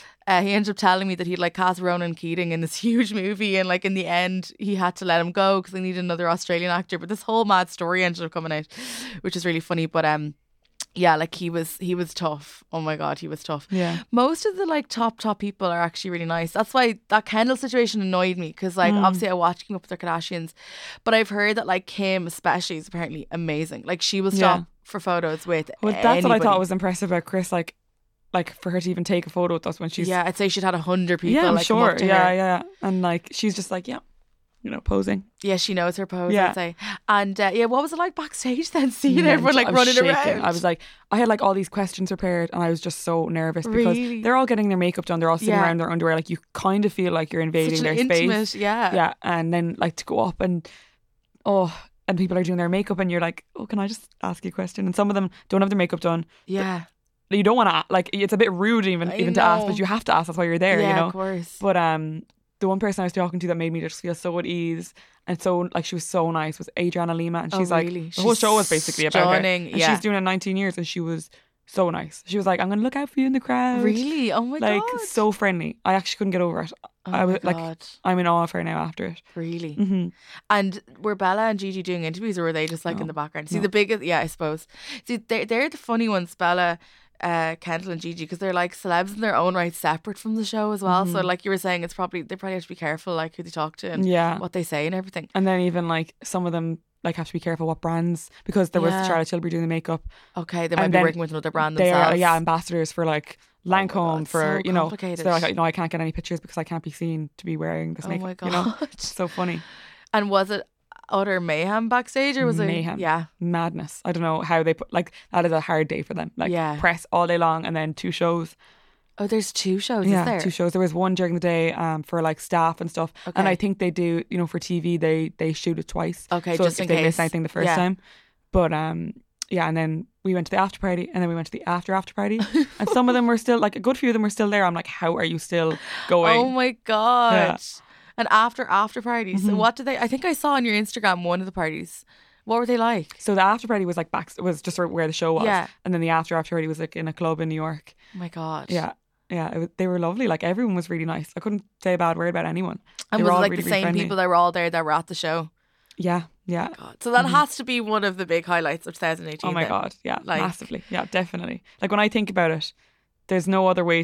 He ended up telling me that he'd like cast Ronan Keating in this huge movie and like in the end he had to let him go because they needed another Australian actor, but this whole mad story ended up coming out, which is really funny. But yeah, like he was tough. Oh my God, he was tough. Yeah. Most of the like top people are actually really nice. That's why that Kendall situation annoyed me because like obviously I watched Keeping Up with the Kardashians, but I've heard that like Kim especially is apparently amazing. Like she will stop for photos with that's anybody. What I thought was impressive about Chris, like for her to even take a photo with us when she's... Yeah, I'd say she'd had 100 people. Yeah, I'm like, sure. Come up to her. Yeah. And like, she's just like, posing. Yeah, she knows her pose, I'd say. And what was it like backstage then, seeing everyone like running shaking. around? I was like, I had like all these questions prepared and I was just so nervous because they're all getting their makeup done. They're all sitting around their underwear. Like you kind of feel like you're invading their intimate, space. Yeah. And then like to go up and people are doing their makeup and you're like, oh, can I just ask you a question? And some of them don't have their makeup done. Yeah. You don't want to, like, it's a bit rude even to ask, but you have to ask. That's why you're there, of course. But the one person I was talking to that made me just feel so at ease and so like she was so nice was Adriana Lima, and she's like the whole show was basically about her, and she's doing it 19 years and she was so nice. She was like, I'm gonna look out for you in the crowd. Really? Oh my God. Like so friendly. I actually couldn't get over it. I was like, I'm in awe of her now after it. Really? Mm-hmm. And were Bella and Gigi doing interviews or were they just like in the background? See, the biggest, I suppose. See, they're the funny ones, Bella, Kendall and Gigi, because they're like celebs in their own right, separate from the show as well. So like you were saying, they probably have to be careful like who they talk to and what they say and everything. And then even like some of them like have to be careful what brands, because there was Charlotte Tilbury doing the makeup. Okay, they might be working with another brand themselves. They are ambassadors for like Lancome, for so so they're like, I can't get any pictures because I can't be seen to be wearing this makeup. Oh my God. It's so funny. And was it utter mayhem backstage or was mayhem? Yeah, madness. I don't know how they put, like, that is a hard day for them. Like press all day long and then 2 shows. Oh, there's 2 shows, is there? 2 shows. There was one during the day for like staff and stuff. Okay. And I think they do, for TV, they shoot it twice. Okay, so just if in they case. miss anything the first time. But and then we went to the after party and then we went to the after party. And some of them were still, like a good few of them were still there. I'm like, how are you still going? Oh my God. Yeah. And after parties. Mm-hmm. So what did they, I think I saw on your Instagram one of the parties. What were they like? So the after party was like was just where the show was. Yeah. And then the after party was like in a club in New York. Oh my God. Yeah. Yeah, they were lovely. Like everyone was really nice. I couldn't say a bad word about anyone. And they was were it all like really, the same really people that were all there that were at the show? Yeah. God. So that has to be one of the big highlights of 2018. Oh my then. God, yeah, like, massively. Yeah, definitely. Like when I think about it, there's no way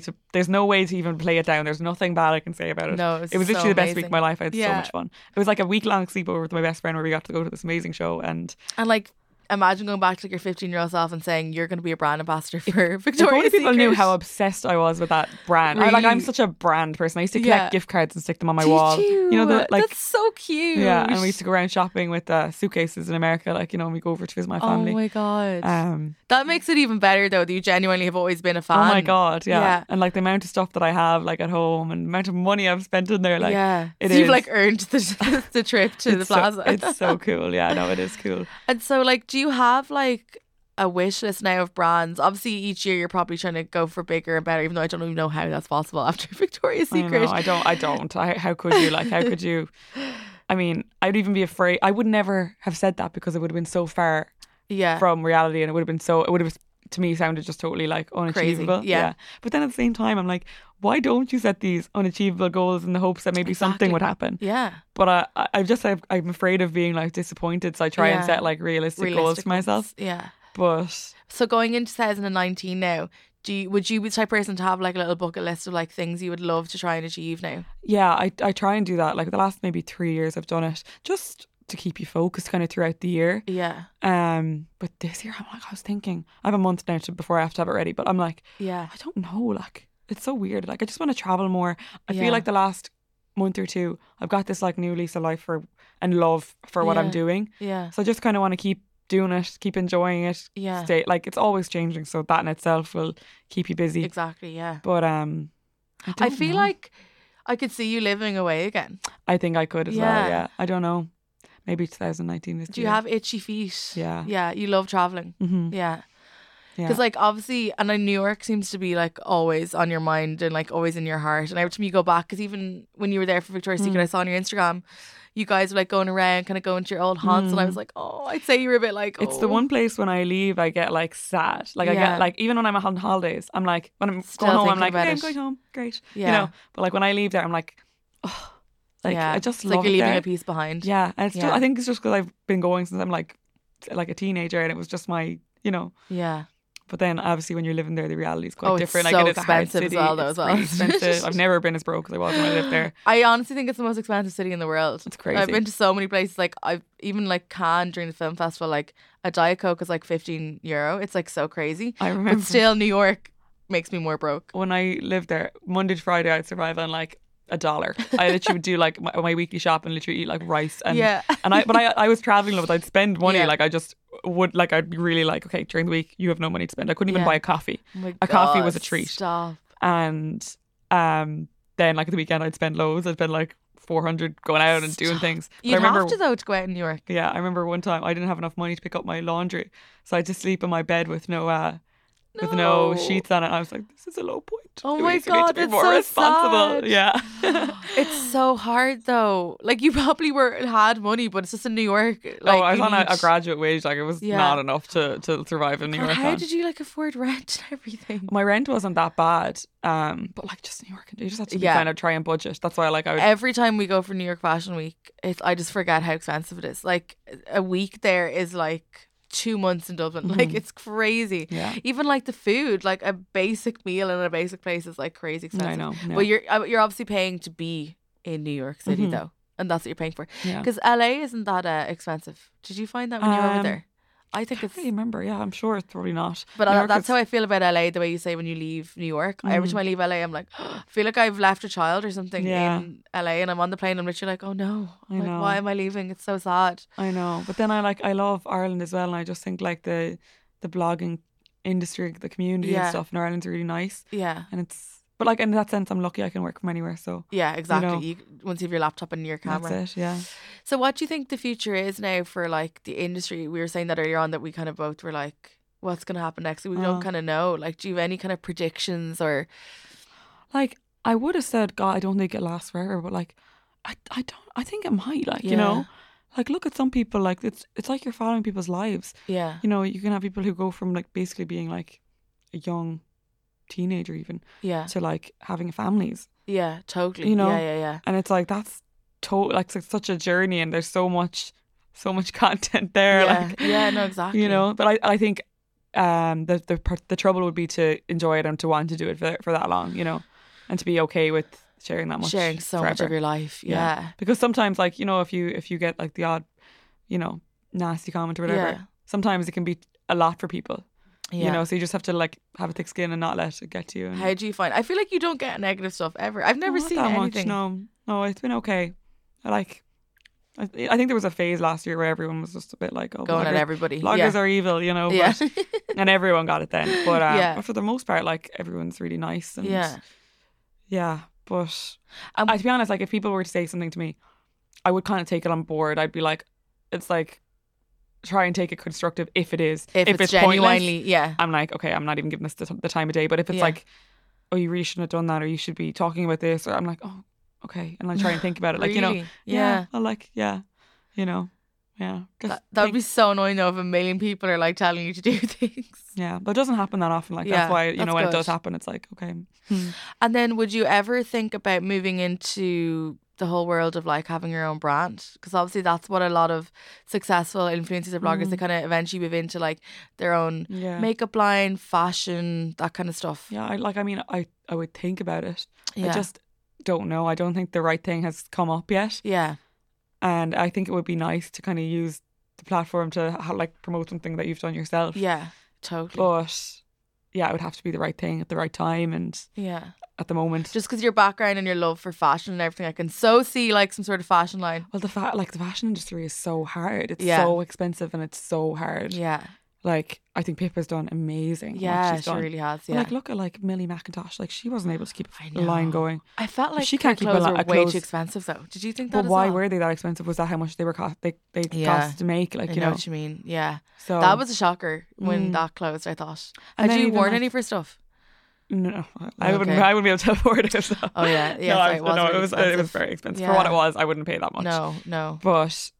to even play it down. There's nothing bad I can say about it. No, it was literally the best week of my life. I had so much fun. It was like a week-long sleepover with my best friend where we got to go to this amazing show and like imagine going back to like your 15-year-old self and saying you're going to be a brand ambassador for Victoria's Secret. If only people knew how obsessed I was with that brand. Really? I'm such a brand person. I used to collect gift cards and stick them on my wall. You know, that's so cute. Yeah, and we used to go around shopping with suitcases in America, like, and we go over to visit my family. Oh my God. That makes it even better though, that you genuinely have always been a fan. Oh my God, yeah. And like the amount of stuff that I have like at home and the amount of money I've spent in there, like you've like earned the trip to the plaza. It's so cool. Yeah, no, it is cool. And so like, do you have like a wish list now of brands? Obviously each year you're probably trying to go for bigger and better, even though I don't even know how that's possible after Victoria's Secret. I don't. How could you? Like, how could you? I mean, I'd even be afraid. I would never have said that because it would have been so far from reality, and it would have to me sounded just totally like unachievable. Crazy. Yeah. But then at the same time, I'm like, why don't you set these unachievable goals in the hopes that maybe something would happen? Yeah. But I'm afraid of being like disappointed, so I try and set like realistic goals for myself. Yeah. But so going into 2019 now, would you be the type of person to have like a little bucket list of like things you would love to try and achieve now? Yeah, I try and do that. Like the last maybe 3 years I've done it just to keep you focused kind of throughout the year. Yeah. But this year I was thinking, I have a month now before I have to have it ready, but I'm like, I don't know, like it's so weird. Like I just want to travel more. I feel like the last month or two I've got this like new lease of life and love for what I'm doing. Yeah. So I just kind of want to keep doing it, keep enjoying it. Yeah. Stay, like it's always changing, so that in itself will keep you busy. Exactly, yeah. But I feel know. like I could see you living away again. I think I could as well. Yeah, I don't know. Maybe 2019 is. Do you have itchy feet? Yeah. Yeah, you love traveling. Mm-hmm. Yeah. Yeah. Because like obviously, and New York seems to be like always on your mind and like always in your heart. And every time you go back, because even when you were there for Victoria's Secret, I saw on your Instagram, you guys were like going around, kind of going to your old haunts, and I was like, oh, I'd say you were a bit like, oh. It's the one place when I leave, I get like sad. Like I get like, even when I'm on holidays, I'm like, when I'm Still going home, I'm thinking like, about I'm it. going home, great. Yeah. You know, but like when I leave there, I'm like, oh, like I just it's love like you're it leaving there. a piece behind. Yeah, and it's just, I think it's just because I've been going since I'm like a teenager, and it was just my, you know. Yeah. But then obviously when you're living there, the reality is quite Oh, it's different. so Like it is a hard expensive as city. well, though, It's as well. really expensive. I've never been as broke as I was when I lived there. I honestly think it's the most expensive city in the world. It's crazy. I've been to so many places. Like I've even like Cannes during the film festival. Like a Diet Coke is like €15. It's like so crazy. I remember. But still, New York makes me more broke. When I lived there, Monday to Friday, I'd survive on like $1. I literally would do like my weekly shop and literally eat like rice and I was traveling a lot. I'd spend money. Like I just would, like I'd be really like, okay, during the week you have no money to spend. I couldn't even buy a coffee. Oh my coffee God, was a treat. Stop. And then like at the weekend I'd spend loads. I'd spend like 400 going out and doing things. But You'd I remember, have to though to go out in New York. Yeah, I remember one time I didn't have enough money to pick up my laundry, so I had to sleep in my bed with no sheets on it. I was like, this is a low point. Oh We my need to God, be that's more so responsible. sad. Yeah. It's so hard though. Like you probably had money, but it's just in New York. Like, I was you on a need- graduate wage. Like it was not enough to survive in New York. How did you like afford rent and everything? My rent wasn't that bad, but like just New York, you just have to kind of try and budget. That's why I would. Every time we go for New York Fashion Week, I just forget how expensive it is. Like a week there is like 2 months in Dublin. Like it's crazy. Yeah. Even like the food, like a basic meal in a basic place is like crazy expensive. I know. Yeah. Well, you're obviously paying to be in New York City though, and that's what you're paying for. Yeah. Because LA isn't that expensive. Did you find that when you were over there? I think it's. I really remember. Yeah, I'm sure it's probably not. But that's how I feel about LA. The way you say when you leave New York, every time I leave LA, I'm like, I feel like I've left a child or something in LA, and I'm on the plane. I'm literally like, oh no, I know. Why am I leaving? It's so sad. I know, but then I love Ireland as well, and I just think like the blogging industry, the community and stuff in Ireland's really nice. Yeah, and but like in that sense, I'm lucky I can work from anywhere. So yeah, exactly. You once you have your laptop and your camera, that's it. Yeah. So what do you think the future is now for like the industry? We were saying that earlier on that we kind of both were like, what's going to happen next? We don't kind of know. Like, do you have any kind of predictions or? Like, I would have said, God, I don't think it lasts forever, but like, I don't. I think it might. Like, you know, like look at some people. Like it's like you're following people's lives. Yeah. You know, you can have people who go from like basically being like a young teenager even to like having families. Yeah, totally. You know, yeah. And it's like that's like it's such a journey, and there's so much content there. Like, no, exactly. You know, but I think the trouble would be to enjoy it and to want to do it for that long. You know, and to be okay with sharing that much, sharing so much of your life. Yeah. Because sometimes, like, you know, if you get like the odd, you know, nasty comment or whatever, sometimes it can be a lot for people. Yeah. You know, so you just have to like have a thick skin and not let it get to you. And how do you find? I feel like you don't get negative stuff ever. I've never seen that anything. Much, no, it's been okay. I think there was a phase last year where everyone was just a bit like, going at everybody. Bloggers are evil, you know. But, and everyone got it then. But for the most part, like everyone's really nice. And yeah. But to be honest, like if people were to say something to me, I would kind of take it on board. I'd be like, it's like, try and take it constructive if it is. If it's genuinely, pointless, I'm like, okay, I'm not even giving this the time of day. But if it's like, oh, you really shouldn't have done that, or you should be talking about this, or I'm like, oh, okay, and I try and think about it, like really? You know, I like, you know, that would be so annoying though if a million people are like telling you to do things. Yeah, but it doesn't happen that often. Like that's why you know when it does happen, it's like okay. And then, would you ever think about moving into the whole world of like having your own brand? Because obviously that's what a lot of successful influencers or bloggers they kind of eventually move into, like their own makeup line, fashion, that kind of stuff. Yeah, I would think about it. I just don't know. I don't think the right thing has come up yet. Yeah. And I think it would be nice to kind of use the platform to like promote something that you've done yourself. Yeah, totally. But yeah, it would have to be the right thing at the right time and at the moment. Just because your background and your love for fashion and everything, I can so see like some sort of fashion line. Well, the fashion industry is so hard. It's so expensive and it's so hard. Yeah. Like, I think Pippa's done amazing. Yeah, she's done. She really has. Yeah. But like, look at like Millie McIntosh. Like, she wasn't able to keep a line going. I felt like she can't keep clothes a were way too expensive though. Did you think that? But why were they that expensive? Was that how much they were cost? They cost to make? Like, you know what you mean? Yeah. So that was a shocker when that closed. I thought. And had you worn any for stuff? No, I wouldn't be able to afford it. So. Oh yeah, yeah. It was very expensive for what it was. I wouldn't pay that much. No. But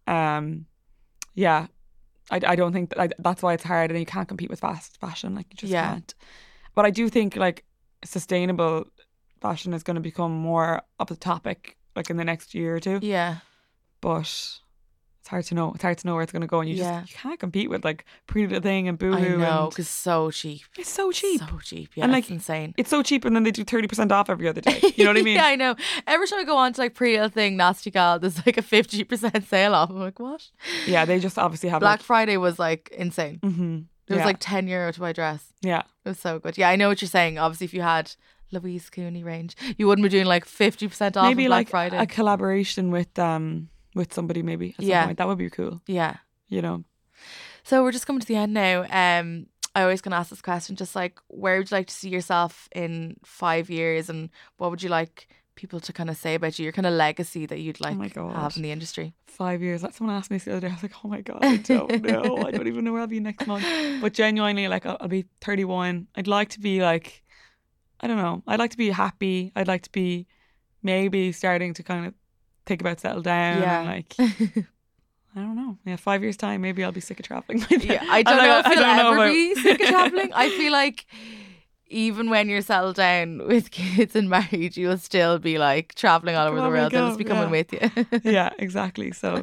yeah, I don't think that's why it's hard, and you can't compete with fast fashion. Like, you just can't. But I do think like sustainable fashion is going to become more of the topic like in the next year or two. Yeah. But it's hard to know. It's hard to know where it's going to go, and you can't compete with like Pretty Little Thing and Boohoo. I know, because so cheap. It's so cheap. So cheap. Yeah, and like, like insane. It's so cheap, and then they do 30% off every other day. You know what I mean? Yeah, I know. Every time I go on to like Pretty Little Thing, Nasty Gal, there's like a 50% sale off. I'm like, what? Yeah, they just obviously have Black Friday was like insane. Mm-hmm. It was like €10 to buy a dress. Yeah, it was so good. Yeah, I know what you're saying. Obviously, if you had Louise Cooney range, you wouldn't be doing like 50% off. Maybe on Black Friday. A collaboration with somebody maybe at some point. That would be cool. Yeah. You know. So we're just coming to the end now. I always can ask this question, just like, where would you like to see yourself in 5 years, and what would you like people to kind of say about you, your kind of legacy that you'd like have in the industry? 5 years. Like, someone asked me this the other day. I was like, oh my God, I don't know. I don't even know where I'll be next month. But genuinely, like, I'll be 31. I'd like to be like, I don't know. I'd like to be happy. I'd like to be maybe starting to kind of think about settle down. Yeah. And like, I don't know. Yeah, 5 years time, maybe I'll be sick of traveling. Yeah, I don't know if you'll ever be sick of traveling. I feel like even when you're settled down with kids and married, you'll still be like traveling all over the world. They'll just be coming with you. Yeah, exactly. So,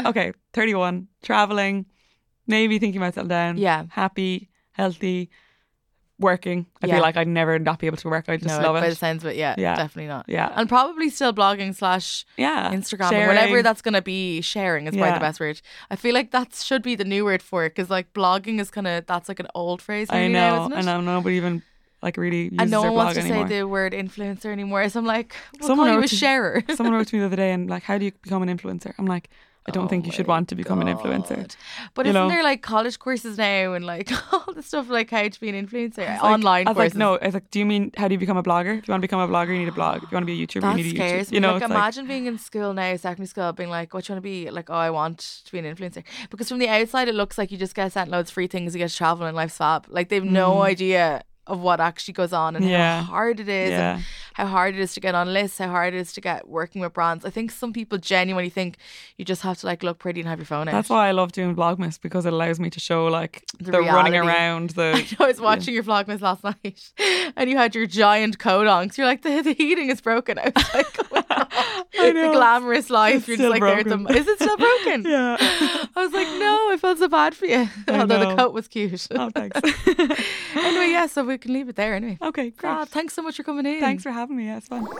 31, traveling, maybe thinking about settling down. Yeah, happy, healthy. Working. I feel like I'd never not be able to work. I just love it. By the sounds of it, yeah, definitely not. Yeah. And probably still blogging / Instagram, sharing. Whatever that's going to be. Sharing is probably the best word. I feel like that should be the new word for it, because like blogging is kind of, that's like an old phrase. I know, now, isn't it? I know, nobody even like really uses and no their one wants blog to anymore. say the word influencer anymore. So I'm like, we'll call you a sharer. Someone wrote to me the other day and like, how do you become an influencer? I'm like, I don't think you should want to become an influencer. But isn't there like college courses now and like all the stuff like how to be an influencer? Online courses. Like, no, I was like, do you mean how do you become a blogger? If you want to become a blogger, you need a blog. If you want to be a YouTuber, that you need a scares YouTube. Me. You know, like, imagine being in school now, secondary school, being like, what do you want to be? Like, oh, I want to be an influencer. Because from the outside, it looks like you just get sent loads of free things, you get to travel and life's fab. Like, they've no idea of what actually goes on and how hard it is and how hard it is to get on lists, how hard it is to get working with brands. I think some people genuinely think you just have to like look pretty and have your phone out. That's why I love doing Vlogmas, because it allows me to show like the running around. I was watching your Vlogmas last night and you had your giant coat on, because you're like, the heating is broken. I was like, oh my God. It's a glamorous life. It's you're just like, broken. Is it still broken? Yeah. I was like, no, I felt so bad for you. Although the coat was cute. Oh, thanks. Anyway, yeah, so we can leave it there anyway. Okay, great. Thanks so much for coming in. Thanks for having me. Yeah, it's fun.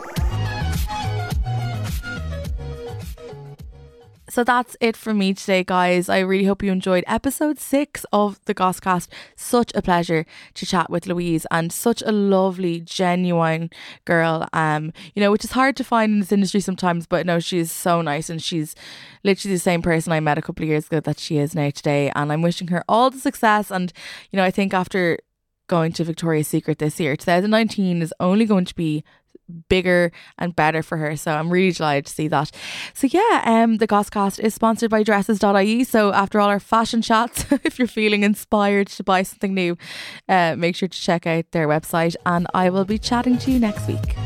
So that's it from me today, guys. I really hope you enjoyed episode 6 of the Gosscast. Such a pleasure to chat with Louise, and such a lovely, genuine girl. Which is hard to find in this industry sometimes, but no, she's so nice, and she's literally the same person I met a couple of years ago that she is now today. And I'm wishing her all the success. And I think after going to Victoria's Secret this year, 2019 is only going to be bigger and better for her, so I'm really delighted to see that. So the Gosscast is sponsored by dresses.ie, so after all our fashion chats, if you're feeling inspired to buy something new, make sure to check out their website, and I will be chatting to you next week.